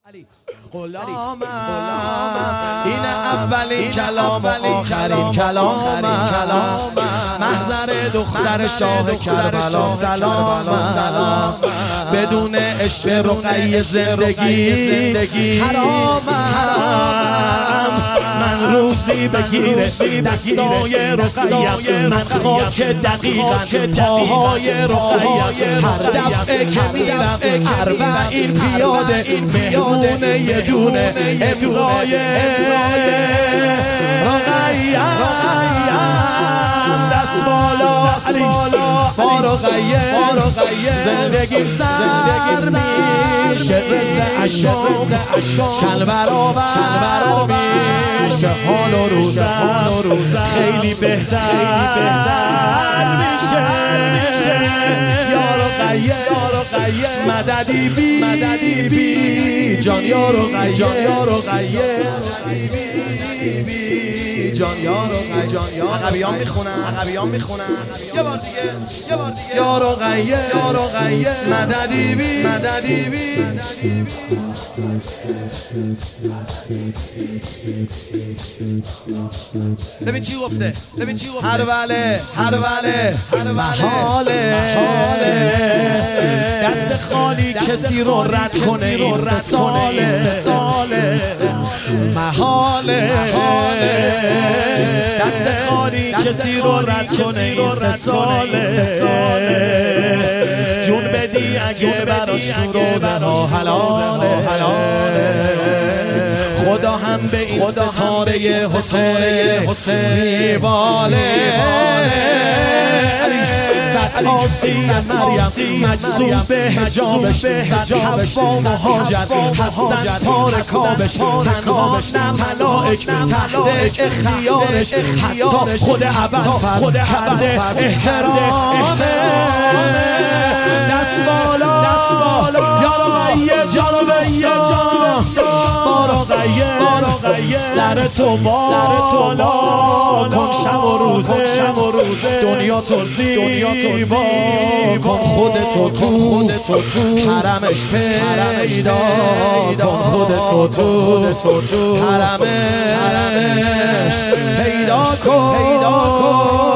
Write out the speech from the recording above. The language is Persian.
غلامم این اولین کلام و آخرین کلام محضر دختر شاه کربلا سلام بدون عشق رقیه زندگی حرامم من روزی بگیره دستای رقیه من خاک دقیقا پاهای رقیه هر دفعه که میرم اربعین پیاده مهمون یه دونه امضای رقیه دست بالا با رقیه زندگی سر میشه رزق اشام چند برابر میشه حال و روزم خیلی بهتر میشه یا رقیه مددی بی جان یا رقیه جان یا رقیه عقبیان میخونن یه بار دیگه یا رقیه مددی بی ببین چی گفته هر وله محاله دست خالی کسی رو رد کنه این سه ساله محاله دست خالی کسی رو رد کنه این سه ساله جون بدی اگه براش روزها حلاله خدا هم به این ستاره حسین میباله صد آسی مریم مجذوب حجابش صد حوا مهاجر هستن پار کابش تنها نه ملائک تحت اختیارش حتی خود ابوالفضل کرده احترام دست بالا یا رقیه جان با رقیه سر تو بالا کن شب و روزه دنیا تو زیبا کن خودتو تو حرمش پیدا کن خودتو تو حرمش پیدا کن